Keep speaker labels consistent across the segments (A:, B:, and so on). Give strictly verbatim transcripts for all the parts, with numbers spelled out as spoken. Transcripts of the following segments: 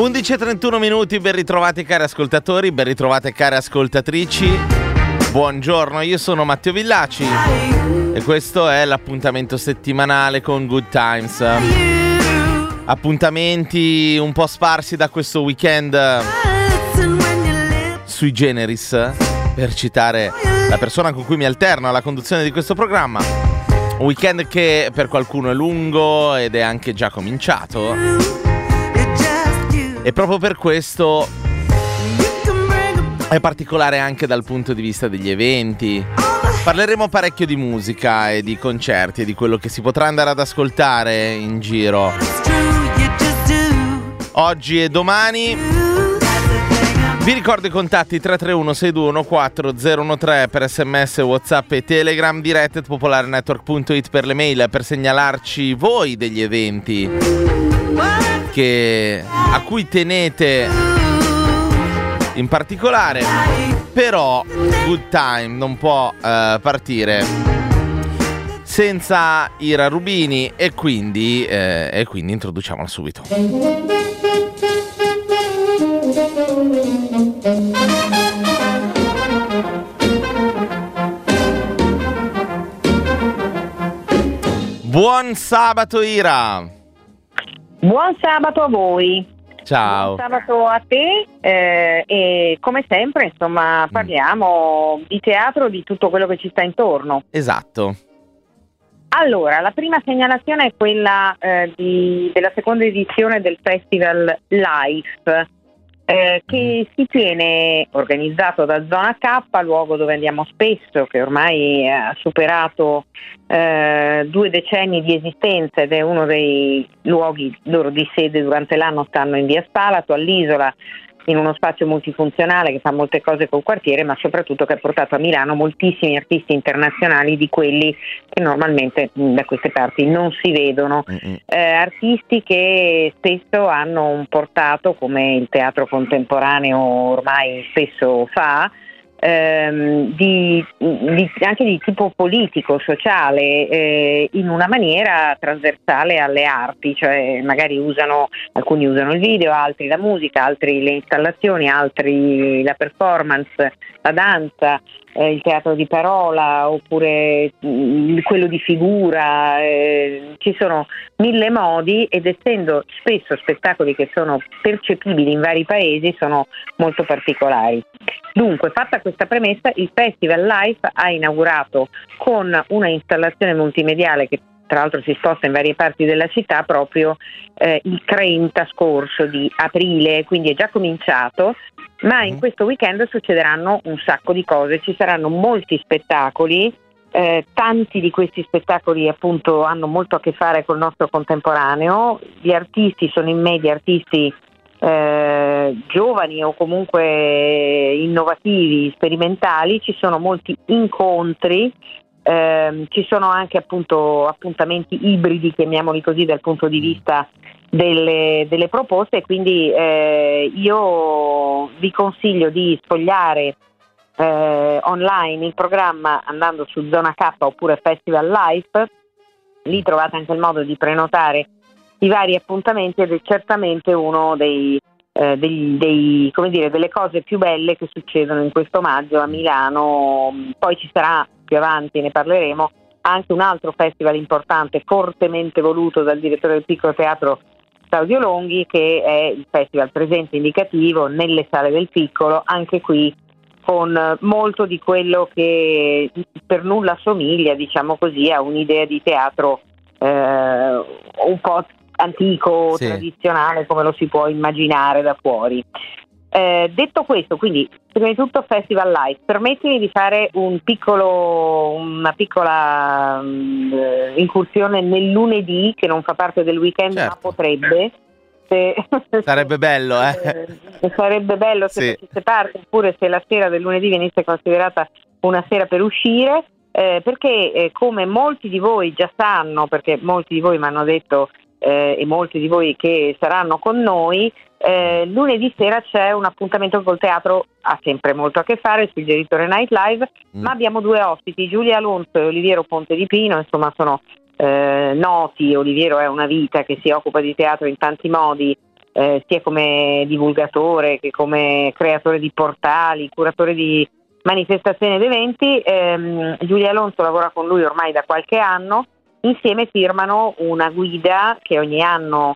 A: undici e trentuno minuti, ben ritrovati cari ascoltatori, ben ritrovate care ascoltatrici. Buongiorno, io sono Matteo Villaci e questo è l'appuntamento settimanale con Good Times. Appuntamenti un po' sparsi da questo weekend sui generis, per citare la persona con cui mi alterno alla conduzione di questo programma. Un weekend che per qualcuno è lungo ed è anche già cominciato. E proprio per questo è particolare anche dal punto di vista degli eventi. Parleremo parecchio di musica e di concerti e di quello che si potrà andare ad ascoltare in giro oggi e domani. Vi ricordo i contatti tre tre uno sei due uno quattro zero uno tre per sms, whatsapp e telegram, dirette at popolarenetwork punto it per le mail, per segnalarci voi degli eventi che, a cui tenete in particolare. Però Good Time non può uh, partire senza Ira Rubini e quindi, eh, e quindi introduciamola subito. Buon sabato Ira!
B: Buon sabato a voi!
A: Ciao!
B: Buon sabato a te eh, e come sempre insomma parliamo mm. di teatro, di tutto quello che ci sta intorno.
A: Esatto.
B: Allora, la prima segnalazione è quella eh, di, della seconda edizione del Festival Life, eh, che si tiene, organizzato da Zona K, luogo dove andiamo spesso, che ormai ha superato eh, due decenni di esistenza ed è uno dei luoghi loro di sede durante l'anno. Stanno in via Spalato, all'Isola, in uno spazio multifunzionale che fa molte cose col quartiere, ma soprattutto che ha portato a Milano moltissimi artisti internazionali, di quelli che normalmente da queste parti non si vedono. Mm-hmm. Eh, artisti che spesso hanno portato, come il teatro contemporaneo ormai spesso fa, ehm, di, di, anche di tipo politico, sociale, eh, in una maniera trasversale alle arti, cioè magari usano, alcuni usano il video, altri la musica, altri le installazioni, altri la performance, la danza, eh, il teatro di parola, oppure mh, quello di figura. Eh, ci sono mille modi ed essendo spesso spettacoli che sono percepibili in vari paesi, sono molto particolari. Dunque, fatta questa premessa, il Festival Life ha inaugurato con una installazione multimediale che tra l'altro si sposta in varie parti della città proprio eh, il trenta scorso di aprile, quindi è già cominciato, ma in questo weekend succederanno un sacco di cose, ci saranno molti spettacoli, eh, tanti di questi spettacoli appunto hanno molto a che fare col nostro contemporaneo, gli artisti sono in media artisti Eh, giovani o comunque innovativi, sperimentali, ci sono molti incontri, ehm, ci sono anche appunto appuntamenti ibridi, chiamiamoli così, dal punto di vista delle, delle proposte, quindi eh, io vi consiglio di sfogliare eh, online il programma andando su Zona K oppure Festival Life, lì trovate anche il modo di prenotare i vari appuntamenti ed è certamente uno dei, eh, dei, dei come dire, delle cose più belle che succedono in questo maggio a Milano. Poi ci sarà più avanti, ne parleremo, anche un altro festival importante fortemente voluto dal direttore del Piccolo Teatro Claudio Longhi, che è il Festival Presente Indicativo nelle sale del Piccolo, anche qui con molto di quello che per nulla somiglia, diciamo così, a un'idea di teatro eh, un po' antico, sì, tradizionale, come lo si può immaginare da fuori. Eh, detto questo, quindi prima di tutto Festival Live, permettimi di fare un piccolo, una piccola um, incursione nel lunedì, che non fa parte del weekend, certo, ma potrebbe. Se,
A: sarebbe bello, eh?
B: eh sarebbe bello se
A: sì.
B: facesse parte, oppure se la sera del lunedì venisse considerata una sera per uscire, eh, perché eh, come molti di voi già sanno, perché molti di voi mi hanno detto eh, e molti di voi che saranno con noi, eh, lunedì sera c'è un appuntamento col teatro, ha sempre molto a che fare, sul Genitore Night Live, mm. ma abbiamo due ospiti, Giulia Alonso e Oliviero Ponte di Pino, insomma sono eh, noti. Oliviero è una vita che si occupa di teatro in tanti modi, eh, sia come divulgatore che come creatore di portali, curatore di manifestazioni ed eventi. ehm, Giulia Alonso lavora con lui ormai da qualche anno, insieme firmano una guida che ogni anno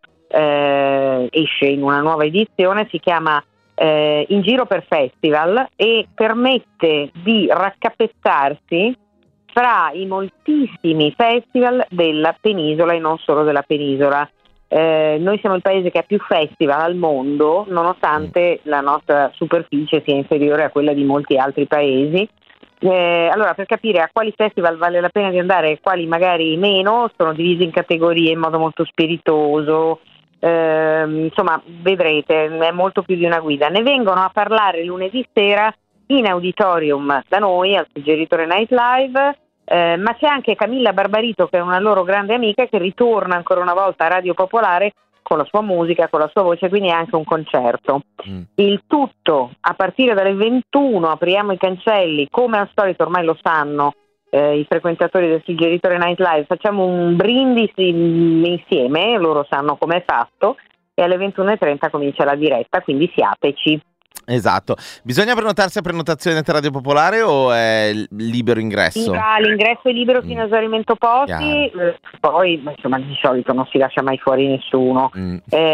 B: eh, esce in una nuova edizione, si chiama eh, In Giro per Festival e permette di raccapezzarsi fra i moltissimi festival della penisola e non solo della penisola. Eh, noi siamo il paese che ha più festival al mondo, nonostante la nostra superficie sia inferiore a quella di molti altri paesi. Eh, allora, per capire a quali festival vale la pena di andare e quali magari meno, sono divisi in categorie in modo molto spiritoso. Eh, insomma, vedrete, è molto più di una guida. Ne vengono a parlare lunedì sera in auditorium da noi al Suggeritore Night Live. Eh, ma c'è anche Camilla Barbarito, che è una loro grande amica, che ritorna ancora una volta a Radio Popolare con la sua musica, con la sua voce, quindi è anche un concerto. Mm. Il tutto a partire dalle ventuno, apriamo i cancelli, come al solito ormai lo sanno eh, i frequentatori del Suggeritore Night Live, facciamo un brindisi insieme, loro sanno com'è fatto, e alle ventuno e trenta comincia la diretta, quindi siateci.
A: Esatto. Bisogna prenotarsi a prenotazione tra Radio Popolare o è libero ingresso?
B: Sì, l'ingresso è libero fino a esaurimento posti, eh, poi insomma di solito non si lascia mai fuori nessuno. Mm.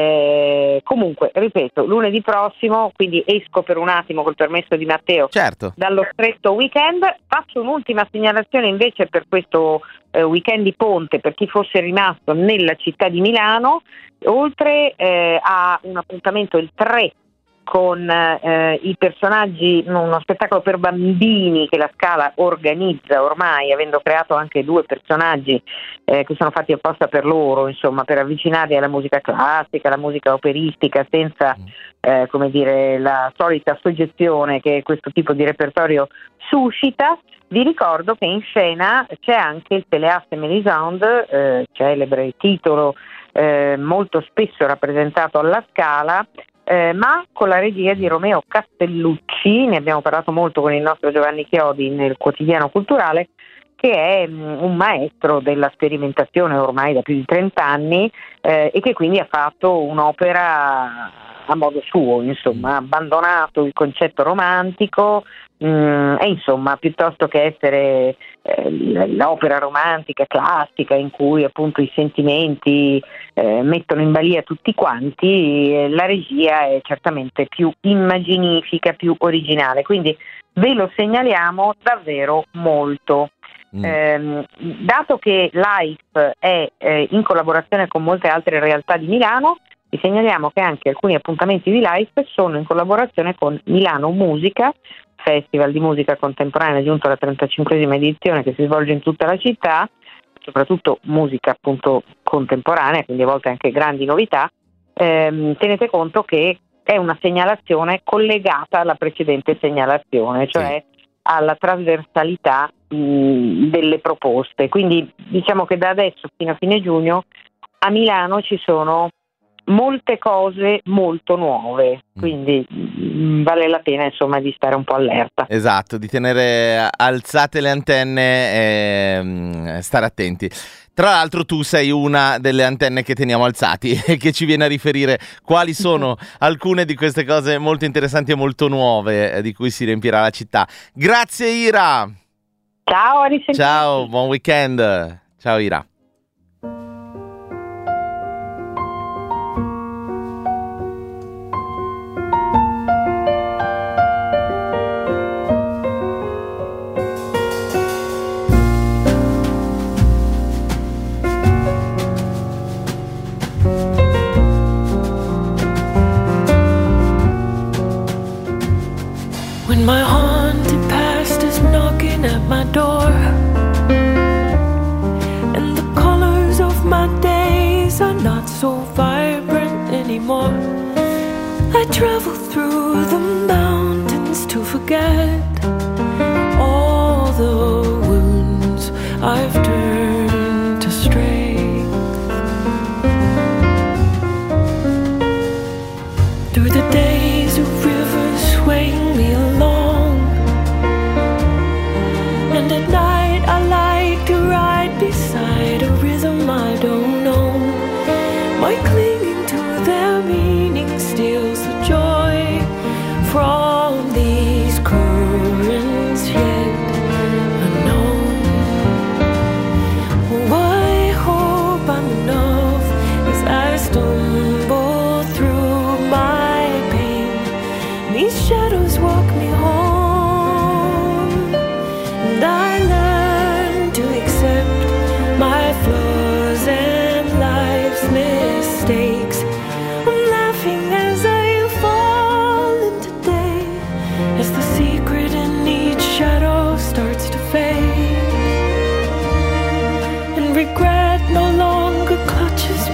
B: Eh, comunque, ripeto, lunedì prossimo, quindi esco per un attimo col permesso di Matteo,
A: certo,
B: dallo stretto weekend. Faccio un'ultima segnalazione invece per questo eh, weekend di ponte, per chi fosse rimasto nella città di Milano, oltre eh, a un appuntamento il tre con eh, i personaggi, uno spettacolo per bambini che la Scala organizza ormai, avendo creato anche due personaggi eh, che sono fatti apposta per loro, insomma, per avvicinarli alla musica classica, alla musica operistica, senza eh, come dire la solita soggezione che questo tipo di repertorio suscita. Vi ricordo che in scena c'è anche il Téléacte Mélisande, eh, celebre titolo eh, molto spesso rappresentato alla Scala, Eh, ma con la regia di Romeo Castellucci. Ne abbiamo parlato molto con il nostro Giovanni Chiodi nel Quotidiano Culturale, che è mh, un maestro della sperimentazione ormai da più di trenta anni eh, e che quindi ha fatto un'opera a modo suo, insomma, ha abbandonato il concetto romantico mh, e insomma, piuttosto che essere eh, l'opera romantica classica in cui appunto i sentimenti eh, mettono in balia tutti quanti, eh, la regia è certamente più immaginifica, più originale, quindi ve lo segnaliamo davvero molto. Mm. Eh, dato che Life è eh, in collaborazione con molte altre realtà di Milano, vi segnaliamo che anche alcuni appuntamenti di Life sono in collaborazione con Milano Musica, festival di musica contemporanea giunto alla trentacinquesima edizione, che si svolge in tutta la città, soprattutto musica appunto contemporanea, quindi a volte anche grandi novità. Eh, tenete conto che è una segnalazione collegata alla precedente segnalazione, cioè sì, alla trasversalità mh, delle proposte. Quindi diciamo che da adesso fino a fine giugno a Milano ci sono molte cose molto nuove, quindi mh, vale la pena insomma di stare un po' allerta.
A: Esatto, di tenere alzate le antenne e mh, stare attenti. Tra l'altro tu sei una delle antenne che teniamo alzati e che ci viene a riferire quali sono alcune di queste cose molto interessanti e molto nuove eh, di cui si riempirà la città. Grazie Ira!
B: Ciao, a risentirci.
A: Ciao, buon weekend! Ciao Ira!
C: My haunted past is knocking at my door, and the colors of my days are not so vibrant anymore. I travel through the mountains to forget all the wounds I've turned to strength. Through the days of rivers swaying me along, and at night I like to ride beside a rhythm I don't know. My clinging to their meaning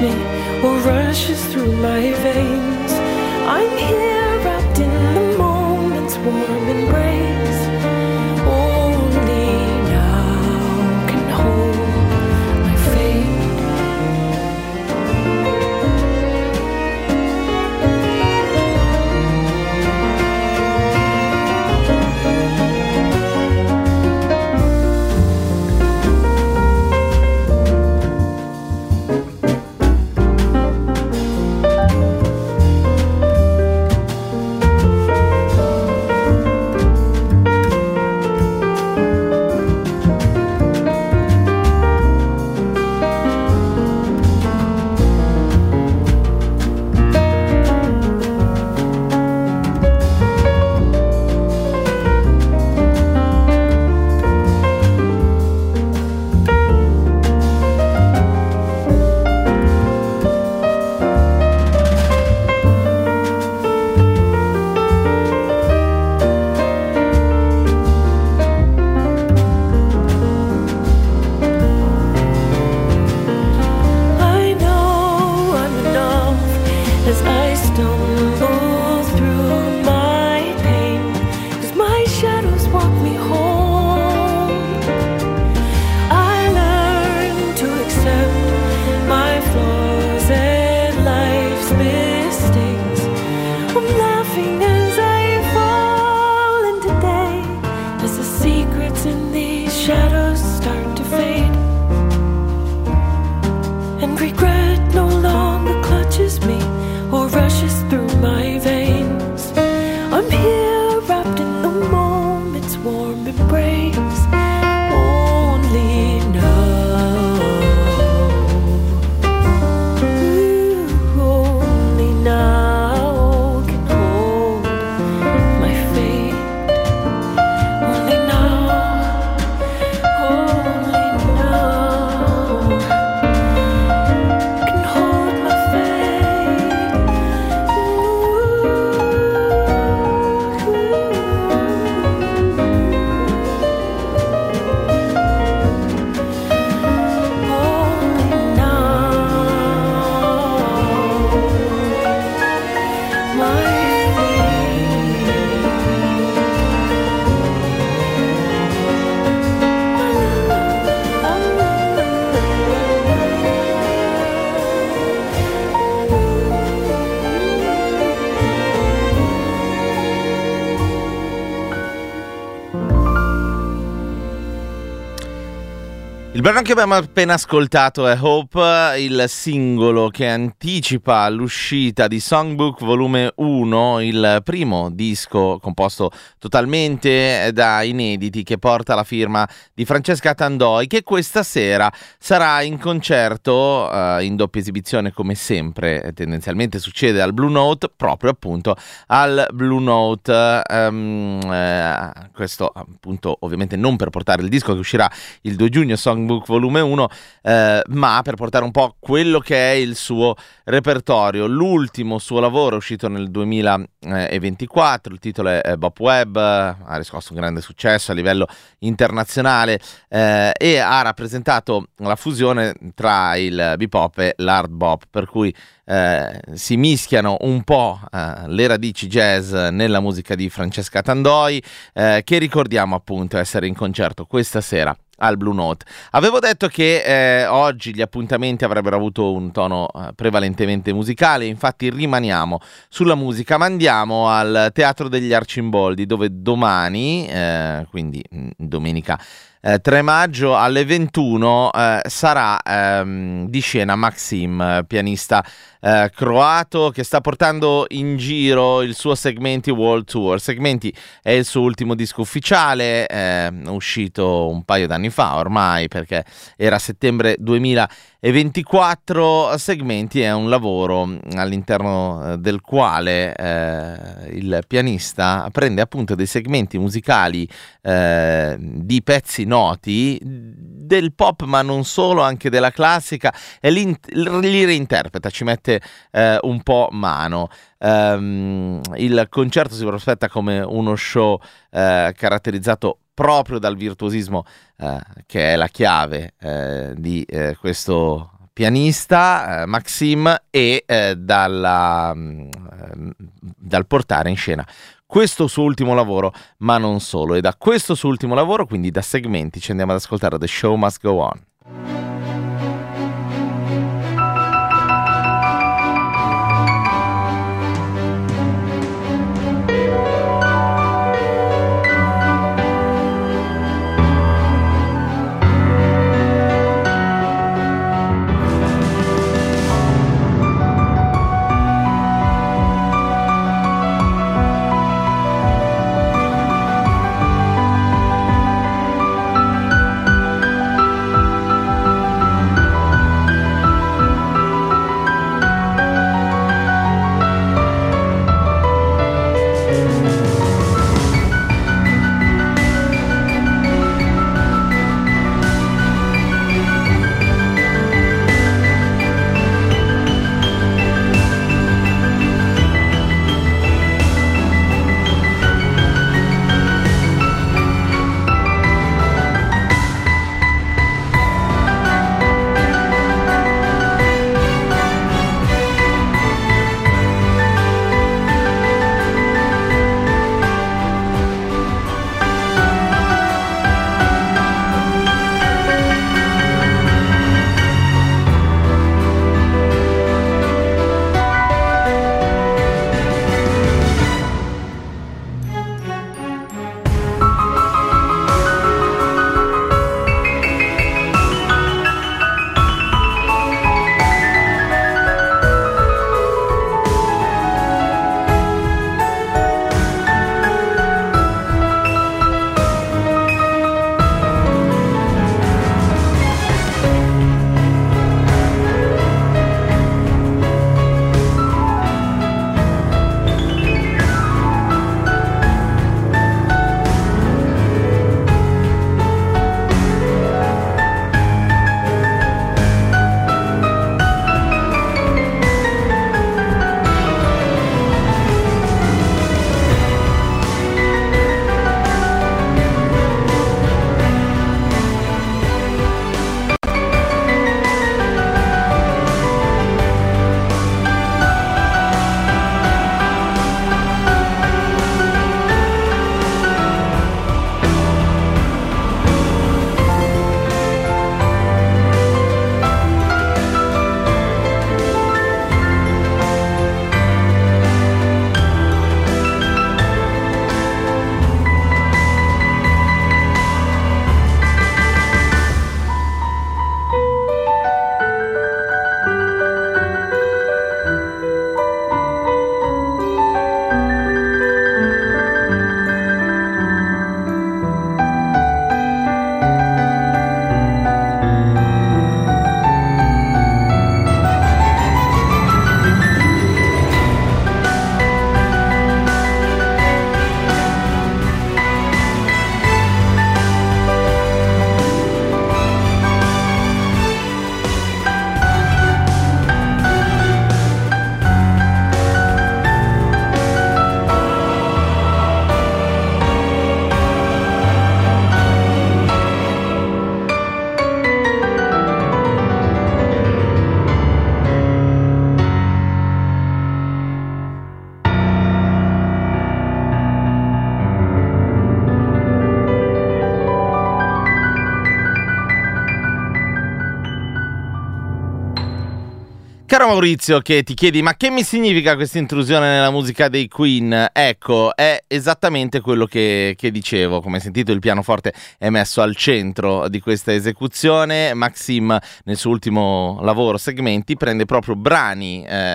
C: me or rushes through my veins. I'm here wrapped in the moment's warm embrace. Only now can hold my fate.
A: Il brano che abbiamo appena ascoltato è Hope, il singolo che anticipa l'uscita di Songbook volume uno, il primo disco composto totalmente da inediti che porta la firma di Francesca Tandoi, che questa sera sarà in concerto uh, in doppia esibizione, come sempre tendenzialmente succede al Blue Note, proprio appunto al Blue Note. Um, eh, questo appunto ovviamente non per portare il disco che uscirà il due giugno, Songbook volume uno, eh, ma per portare un po' quello che è il suo repertorio. L'ultimo suo lavoro è uscito nel duemilaventiquattro, il titolo è Bop Web, ha riscosso un grande successo a livello internazionale eh, e ha rappresentato la fusione tra il bebop e l'hard bop, per cui eh, si mischiano un po' eh, le radici jazz nella musica di Francesca Tandoi, eh, che ricordiamo appunto essere in concerto questa sera al Blue Note. Avevo detto che eh, oggi gli appuntamenti avrebbero avuto un tono eh, prevalentemente musicale, infatti rimaniamo sulla musica, ma andiamo al Teatro degli Arcimboldi, dove domani, eh, quindi mh, domenica eh, tre maggio alle ventuno, eh, sarà ehm, di scena Maxim, pianista Eh, croato che sta portando in giro il suo Segmenti World Tour. Segmenti è il suo ultimo disco ufficiale, eh, uscito un paio d'anni fa ormai, perché era settembre duemilaventiquattro. Segmenti è un lavoro all'interno del quale eh, il pianista prende appunto dei segmenti musicali eh, di pezzi noti del pop, ma non solo, anche della classica, e li, li reinterpreta, ci mette Eh, un po' mano. Um, il concerto si prospetta come uno show eh, caratterizzato proprio dal virtuosismo eh, che è la chiave eh, di eh, questo pianista, eh, Maxim, e eh, dalla, mh, dal portare in scena questo suo ultimo lavoro, ma non solo. E da questo suo ultimo lavoro, quindi da Segmenti, ci andiamo ad ascoltare The Show Must Go On. Caro Maurizio, che ti chiedi ma che mi significa questa intrusione nella musica dei Queen? Ecco, è esattamente quello che, che dicevo. Come hai sentito, il pianoforte è messo al centro di questa esecuzione. Maxim nel suo ultimo lavoro Segmenti prende proprio brani eh,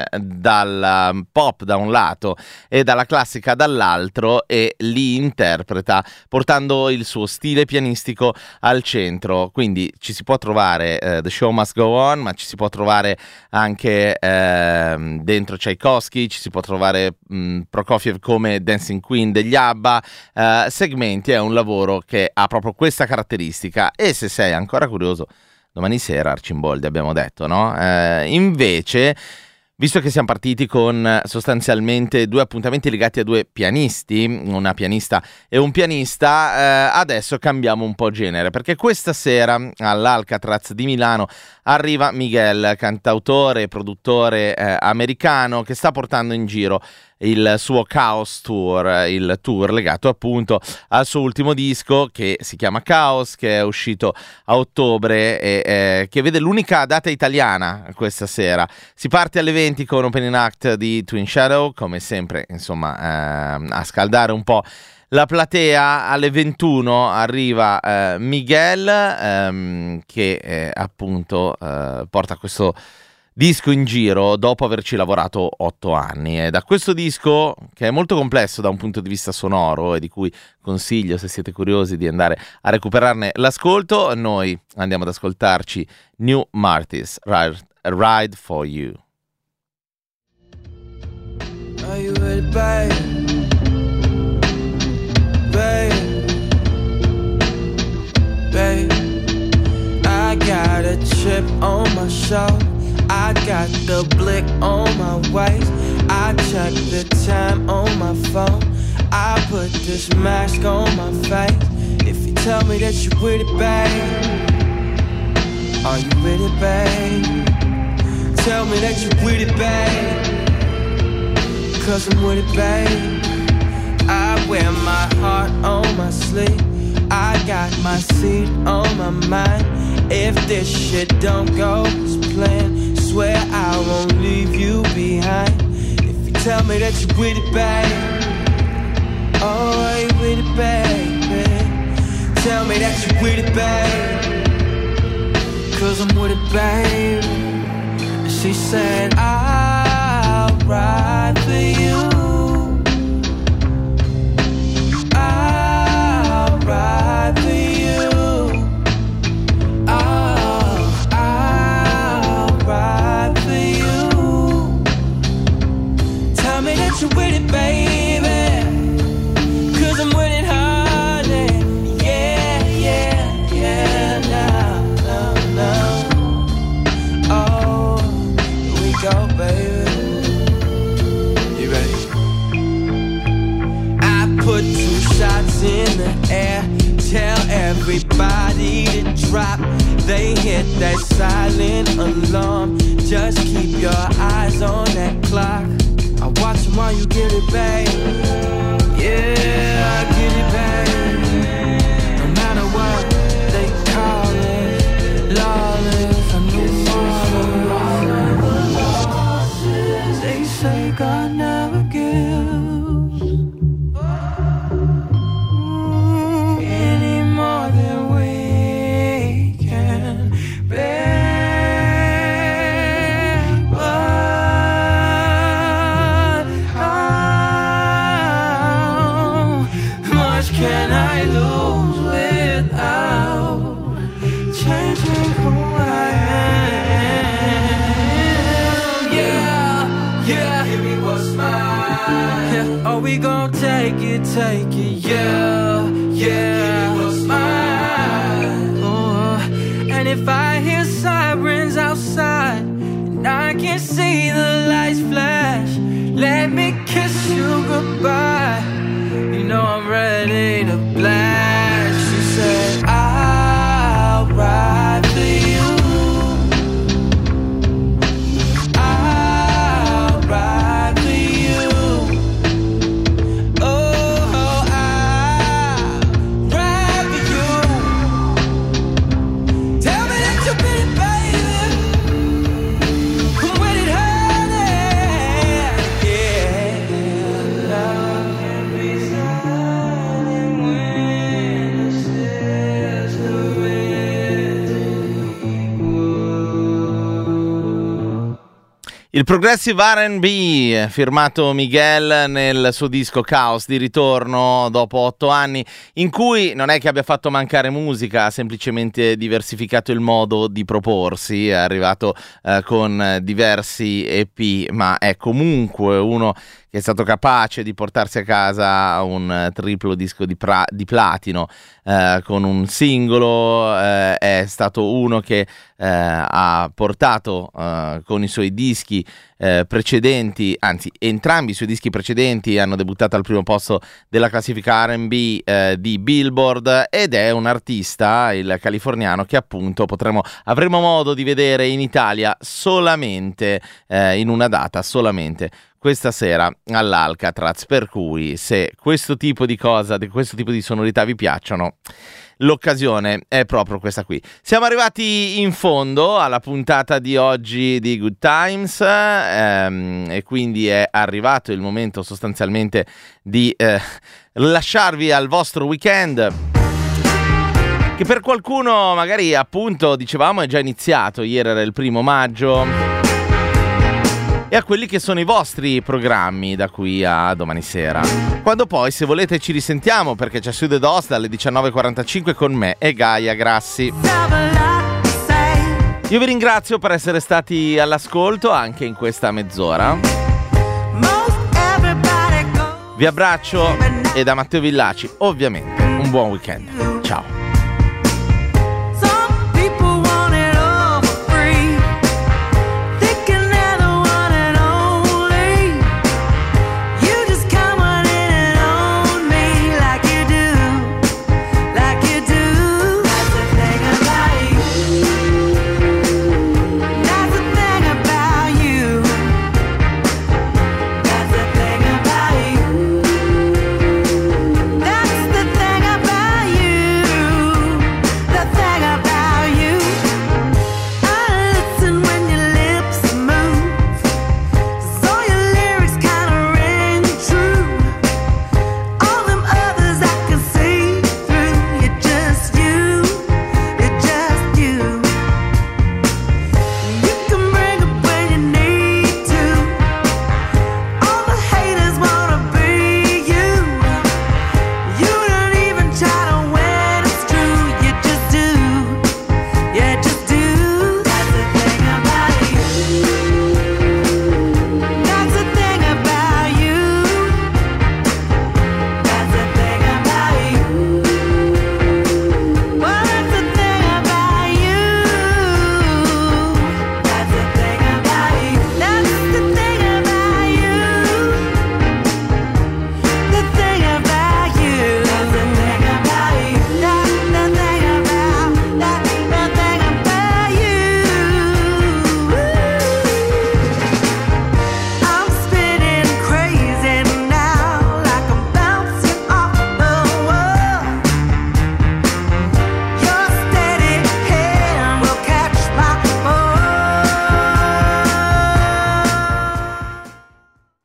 A: dal pop da un lato e dalla classica dall'altro e li interpreta portando il suo stile pianistico al centro. Quindi ci si può trovare eh, The Show Must Go On, ma ci si può trovare anche eh, dentro Tchaikovsky, ci si può trovare mh, Prokofiev come Dancing Queen degli ABBA. eh, Segmenti è un lavoro che ha proprio questa caratteristica, e se sei ancora curioso, domani sera Arcimboldi abbiamo detto, no? Eh, invece Visto che siamo partiti con sostanzialmente due appuntamenti legati a due pianisti, una pianista e un pianista, eh, adesso cambiamo un po' genere, perché questa sera all'Alcatraz di Milano arriva Miguel, cantautore e produttore eh, americano, che sta portando in giro il suo Chaos Tour, il tour legato appunto al suo ultimo disco che si chiama Chaos, che è uscito a ottobre e eh, che vede l'unica data italiana questa sera. Si parte alle venti con Opening Act di Twin Shadow, come sempre, insomma, eh, a scaldare un po' la platea. Alle ventuno arriva eh, Miguel, ehm, che eh, appunto eh, porta questo disco in giro dopo averci lavorato otto anni. E da questo disco, che è molto complesso da un punto di vista sonoro e di cui consiglio, se siete curiosi, di andare a recuperarne l'ascolto, noi andiamo ad ascoltarci New Martis, Ride, Ride for You.
D: Are you ready, babe? Babe, babe, I got a chip on my shoulder, I got the blick on my waist, I check the time on my phone, I put this mask on my face. If you tell me that you're with it, babe, are you with it, babe? Tell me that you're with it, babe, 'cause I'm with it, babe. I wear my heart on my sleeve, I got my seat on my mind. If this shit don't go as planned, swear I won't leave you behind. If you tell me that you're with it, babe, oh, are you with it, baby? Tell me that you're with it, babe, 'cause I'm with it, babe. And she said, I'll ride for you, I'll ride for you, oh, I'll ride for you. Tell me that you're with it, baby, 'cause I'm with it, honey. Yeah, yeah, yeah, now, now, now. Oh, here we go, baby. You ready? I put two shots in the air, tell everybody to drop. They hit that silent alarm, just keep your eyes on that clock. I watch them while you get it, babe. Yeah, I get it, babe. No matter what they call it, lawless, I know marvelous. They say God never gives any more than we can bear. But how much can I lose without changing who I am? Yeah, yeah. Give me what's mine. Yeah. Are we gon' take it, take it? Yeah, yeah. Give me what's mine. Oh, and if I hear sirens outside and I can see the lights flash, let me kiss you goodbye. You know I'm ready to blast. She said, I'll ride for you, I'll ride for you, oh, I'll ride for you. Tell me that you're with it, baby, I'm with it, honey. Yeah, love can be silent when it says the equal.
A: Il progressive R and B firmato Miguel nel suo disco Chaos, di ritorno dopo otto anni in cui non è che abbia fatto mancare musica, ha semplicemente diversificato il modo di proporsi, è arrivato eh, con diversi E P, ma è comunque uno che è stato capace di portarsi a casa un triplo disco di, pra- di platino eh, con un singolo, eh, è stato uno che eh, ha portato eh, con i suoi dischi eh, precedenti, anzi entrambi i suoi dischi precedenti hanno debuttato al primo posto della classifica R and B eh, di Billboard, ed è un artista, il californiano, che appunto potremo, avremo modo di vedere in Italia solamente eh, in una data, solamente questa sera all'Alcatraz, per cui se questo tipo di cosa, questo tipo di sonorità vi piacciono, l'occasione è proprio questa qui. Siamo arrivati in fondo alla puntata di oggi di Good Times ehm, e quindi è arrivato il momento sostanzialmente di eh, lasciarvi al vostro weekend, che per qualcuno magari, appunto, dicevamo è già iniziato, ieri era il primo maggio, e a quelli che sono i vostri programmi da qui a domani sera, quando poi, se volete, ci risentiamo, perché c'è Sud ed Ost dalle diciannove e quarantacinque con me e Gaia Grassi. Io vi ringrazio per essere stati all'ascolto anche in questa mezz'ora. Vi abbraccio, e da Matteo Villaci ovviamente un buon weekend.